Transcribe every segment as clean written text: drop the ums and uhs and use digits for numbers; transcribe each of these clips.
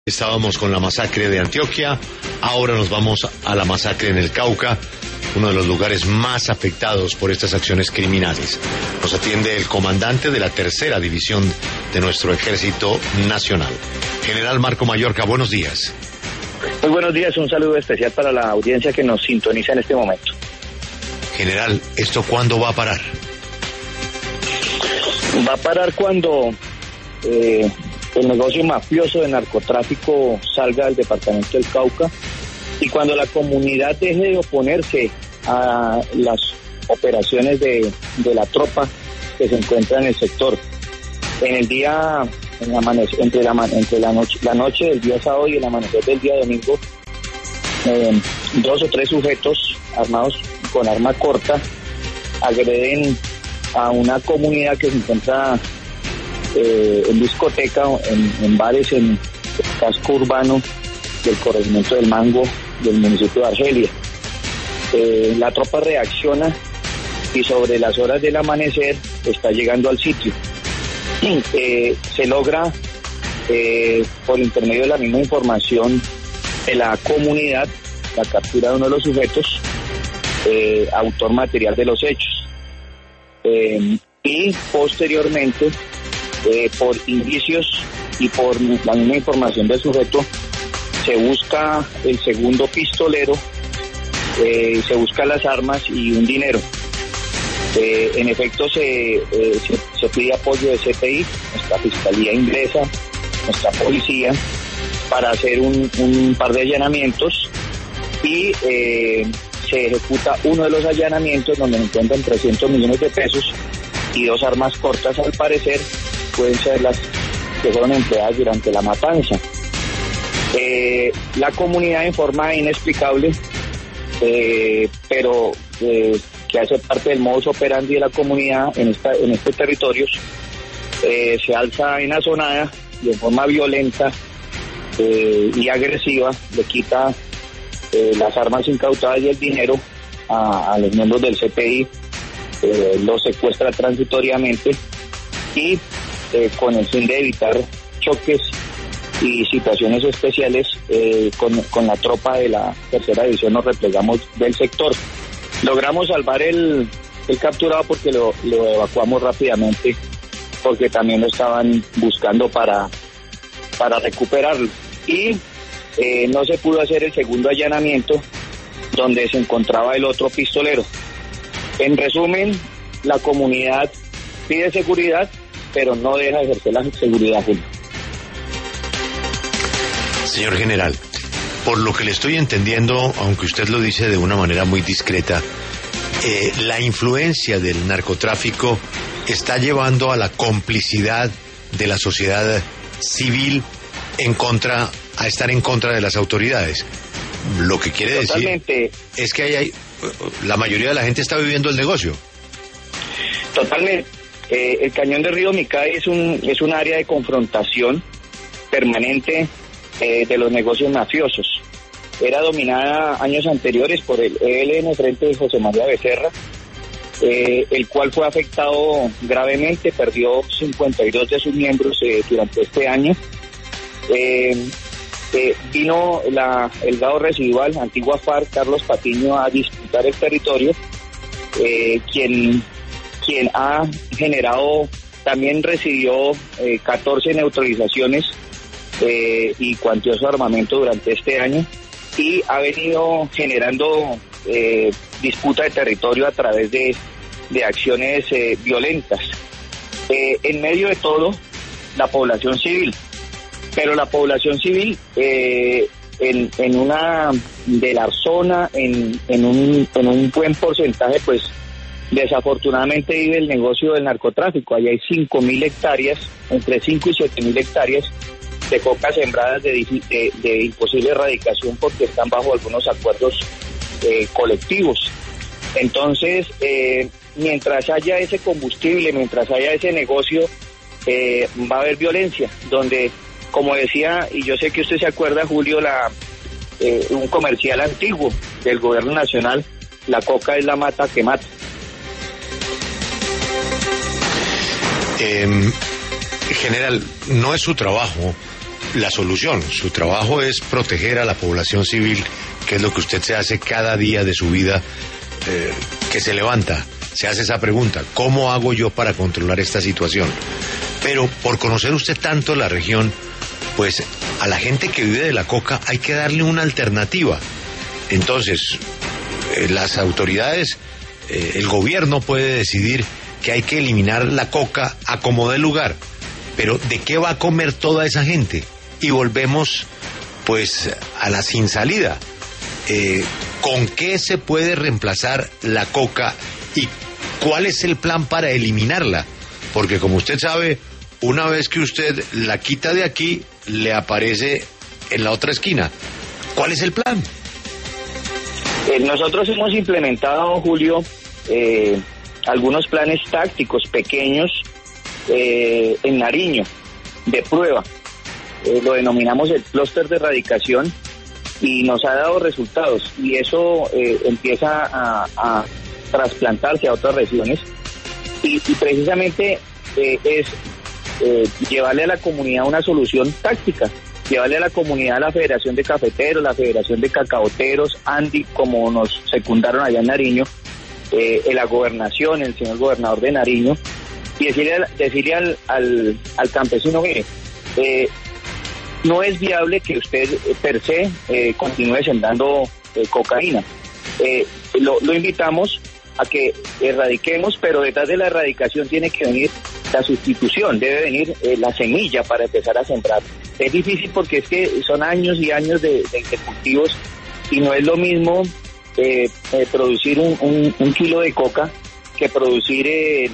Estábamos con la masacre de Antioquia, ahora nos vamos a la masacre en el Cauca, uno de los lugares más afectados por estas acciones criminales. Nos atiende el comandante de la tercera división de nuestro Ejército Nacional, General Marco Mallorca. Buenos días. Muy buenos días, un saludo especial para la audiencia que nos sintoniza en este momento. General, ¿esto cuándo va a parar? Va a parar cuando el negocio mafioso de narcotráfico salga del departamento del Cauca y cuando la comunidad deje de oponerse a las operaciones de la tropa que se encuentra en el sector. En el día, entre la noche del día sábado y el amanecer del día domingo, 2 o 3 sujetos armados con arma corta agreden a una comunidad que se encuentra en discoteca, en bares, en el casco urbano del corregimiento del Mango del municipio de Argelia. La tropa reacciona y sobre las horas del amanecer está llegando al sitio. Se logra, por intermedio de la misma información de la comunidad, la captura de uno de los sujetos, autor material de los hechos. Y posteriormente, por indicios y por la misma información del sujeto, se busca el segundo pistolero, se busca las armas y un dinero. En efecto, se pide apoyo de CPI, nuestra Fiscalía Inglesa, nuestra policía, para hacer un par de allanamientos y se ejecuta uno de los allanamientos donde se encuentran 300 millones de pesos y 2 armas cortas, al parecer pueden ser las que fueron empleadas durante la matanza. La comunidad, en forma inexplicable, pero que hace parte del modus operandi de la comunidad en estos territorios, se alza en azonada de forma violenta y agresiva, le quita las armas incautadas y el dinero a los miembros del CPI, los secuestra transitoriamente y con el fin de evitar choques y situaciones especiales con la tropa de la tercera división nos replegamos del sector. Logramos salvar el capturado porque lo evacuamos rápidamente, porque también lo estaban buscando para recuperarlo. Y no se pudo hacer el segundo allanamiento donde se encontraba el otro pistolero. En resumen, la comunidad pide seguridad, pero no deja de ejercer la seguridad, Julio. Señor General, por lo que le estoy entendiendo, aunque usted lo dice de una manera muy discreta, la influencia del narcotráfico está llevando a la complicidad de la sociedad civil a estar en contra de las autoridades. Lo que quiere decir es que la mayoría de la gente está viviendo el negocio. Totalmente. El cañón de Río Micay es un área de confrontación permanente de los negocios mafiosos. Era dominada años anteriores por el ELN frente de José María Becerra, el cual fue afectado gravemente, perdió 52 de sus miembros durante este año. Vino el gado residual, antigua FARC, Carlos Patiño, a disputar el territorio, quien ha generado, también recibió 14 neutralizaciones y cuantioso armamento durante este año, y ha venido generando disputa de territorio a través de acciones violentas. En medio de todo, la población civil, pero la población civil en una de la zona, en un buen porcentaje, pues desafortunadamente vive el negocio del narcotráfico. Allá hay 5.000 hectáreas, entre 5 y 7.000 hectáreas de coca sembradas de imposible erradicación porque están bajo algunos acuerdos colectivos. Entonces, mientras haya ese combustible, mientras haya ese negocio, va a haber violencia, donde, como decía, y yo sé que usted se acuerda, Julio, un comercial antiguo del gobierno nacional, la coca es la mata que mata. General, no es su trabajo, la solución. Su trabajo es proteger a la población civil, que es lo que usted se hace cada día de su vida, que se levanta, se hace esa pregunta: ¿cómo hago yo para controlar esta situación? Pero por conocer usted tanto la región, pues a la gente que vive de la coca hay que darle una alternativa. Entonces, las autoridades, el gobierno puede decidir que hay que eliminar la coca a como dé lugar, pero ¿de qué va a comer toda esa gente? Y volvemos pues a la sin salida. ¿Con qué se puede reemplazar la coca y cuál es el plan para eliminarla? Porque como usted sabe, una vez que usted la quita de aquí, le aparece en la otra esquina. ¿Cuál es el plan? Nosotros hemos implementado, Julio, algunos planes tácticos pequeños en Nariño, de prueba. Lo denominamos el clúster de erradicación y nos ha dado resultados, y eso empieza a trasplantarse a otras regiones, y precisamente es llevarle a la comunidad una solución táctica, llevarle a la comunidad, a la Federación de Cafeteros, la Federación de Cacaoteros, ANDI, como nos secundaron allá en Nariño, la gobernación, el señor gobernador de Nariño, y decirle al campesino: mire, no es viable que usted per se continúe sembrando cocaína. Lo invitamos a que erradiquemos, pero detrás de la erradicación tiene que venir la sustitución, debe venir la semilla para empezar a sembrar. Es difícil porque es que son años y años de cultivos, y no es lo mismo producir un kilo de coca que producir,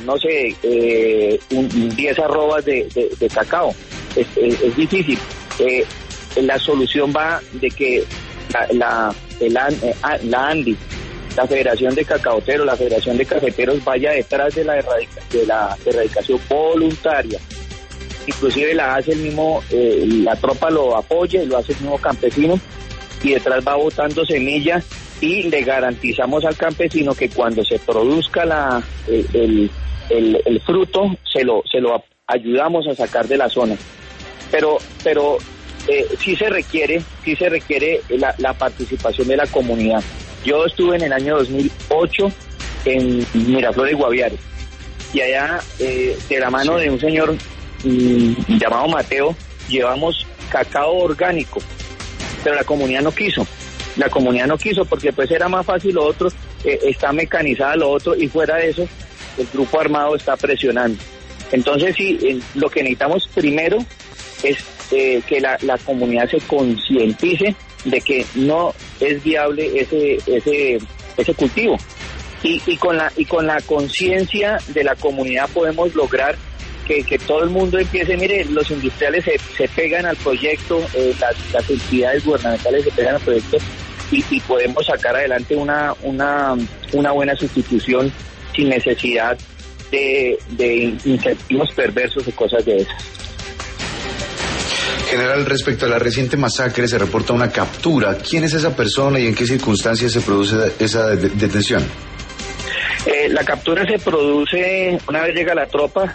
10 arrobas de cacao. Es difícil. La solución va de que la ANDI, la Federación de Cacaoteros, la Federación de Cafeteros, vaya detrás de la erradicación voluntaria. Inclusive la hace el mismo, la tropa lo apoya y lo hace el mismo campesino, y detrás va botando semillas, y le garantizamos al campesino que cuando se produzca el fruto, se lo ayudamos a sacar de la zona. Pero sí se requiere la participación de la comunidad. Yo estuve en el año 2008 en Miraflores, Guaviare, y allá de la mano de un señor llamado Mateo llevamos cacao orgánico, pero la comunidad no quiso porque pues era más fácil lo otro, está mecanizada lo otro, y fuera de eso el grupo armado está presionando. Entonces sí, lo que necesitamos primero es que la comunidad se concientice de que no es viable ese cultivo, y con la conciencia de la comunidad podemos lograr que todo el mundo empiece. Mire, los industriales se pegan al proyecto, las entidades gubernamentales se pegan al proyecto, y podemos sacar adelante una buena sustitución sin necesidad de incentivos perversos y cosas de esas. General, respecto a la reciente masacre, se reporta una captura. ¿Quién es esa persona y en qué circunstancias se produce esa detención? La captura se produce una vez llega la tropa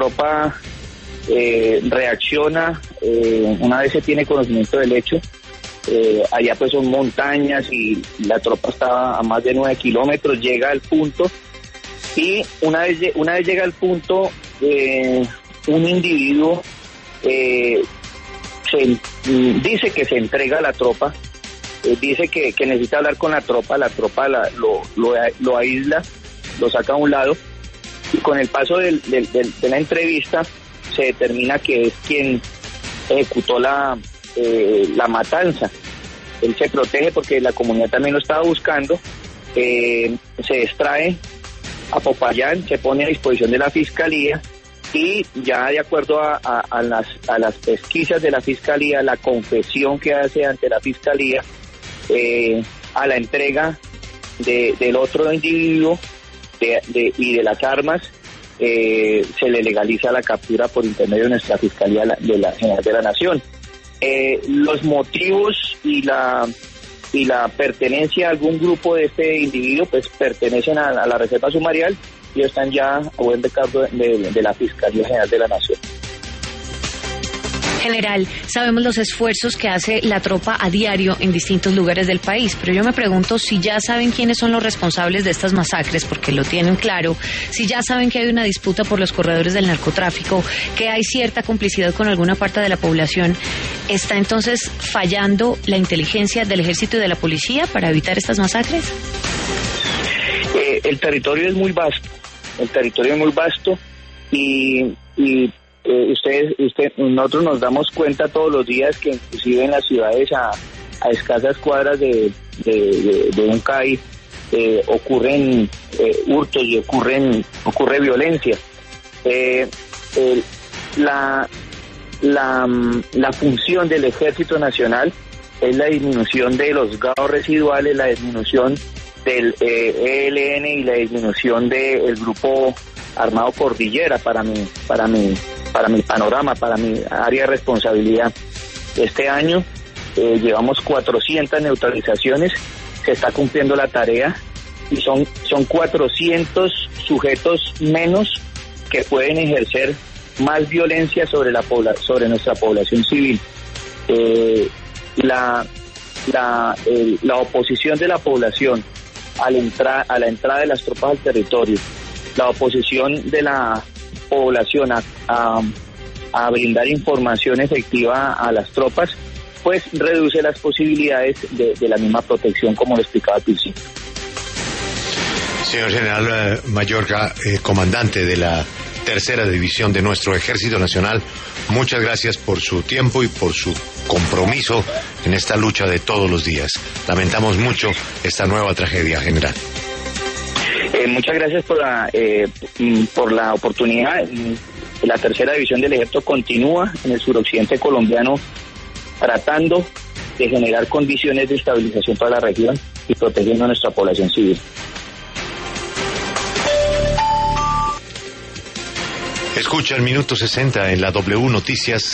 reacciona, una vez se tiene conocimiento del hecho. Allá pues son montañas y la tropa está a más de 9 kilómetros, llega al punto, y una vez llega al punto, un individuo dice que se entrega a la tropa, dice que necesita hablar con la tropa lo aísla, lo saca a un lado, y con el paso de la entrevista se determina que es quien ejecutó la matanza. Él se protege porque la comunidad también lo estaba buscando, se extrae a Popayán, se pone a disposición de la fiscalía, y ya de acuerdo a las pesquisas de la fiscalía, la confesión que hace ante la fiscalía, a la entrega del otro individuo y de las armas, se le legaliza la captura por intermedio de nuestra Fiscalía de la General de la Nación. Los motivos y la pertenencia a algún grupo de este individuo pues pertenecen a la reserva sumarial, y están ya a buen recargo de la Fiscalía General de la Nación. General, sabemos los esfuerzos que hace la tropa a diario en distintos lugares del país, pero yo me pregunto si ya saben quiénes son los responsables de estas masacres, porque lo tienen claro, si ya saben que hay una disputa por los corredores del narcotráfico, que hay cierta complicidad con alguna parte de la población. ¿Está entonces fallando la inteligencia del ejército y de la policía para evitar estas masacres? El territorio es muy vasto, y nosotros nos damos cuenta todos los días que inclusive en las ciudades a escasas cuadras de un CAI ocurren hurtos y ocurre violencia. La función del Ejército Nacional es la disminución de los GAO residuales, la disminución del ELN y la disminución del grupo armado Cordillera para mi panorama, para mi área de responsabilidad. Este año llevamos 400 neutralizaciones, se está cumpliendo la tarea y son 400 sujetos menos que pueden ejercer más violencia sobre nuestra población civil. La oposición de la población a la entrada de las tropas al territorio, la oposición de la población a brindar información efectiva a las tropas, pues reduce las posibilidades de la misma protección, como lo explicaba al principio. Señor General Mayorga, comandante de la Tercera División de nuestro Ejército Nacional, muchas gracias por su tiempo y por su compromiso en esta lucha de todos los días. Lamentamos mucho esta nueva tragedia, general. Muchas gracias por la oportunidad. La Tercera División del Ejército continúa en el suroccidente colombiano tratando de generar condiciones de estabilización para la región y protegiendo a nuestra población civil. Escucha el minuto 60 en la W Noticias.